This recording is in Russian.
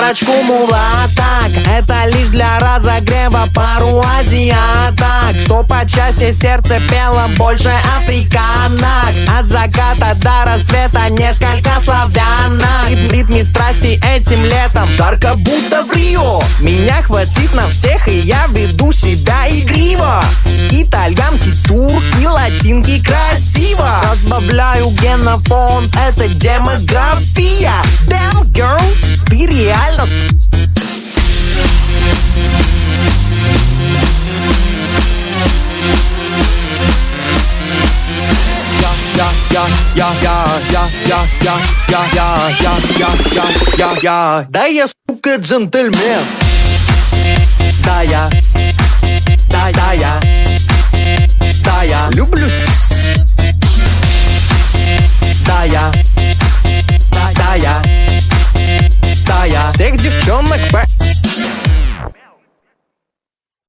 парочку мулаток. Это лишь для разогрева пару азиаток, что по части сердце пело больше африканок. От заката до рассвета несколько славянок. В ритме страсти этим летом жарко будто в Рио. Меня хватит на всех и я веду себя игриво. Итальянки, турки, латинки красиво. Разбавляю генофонд, это демография. Damn girl, ты реально Да я, сука, джентльмен. Да я люблю. Да я всех девчонок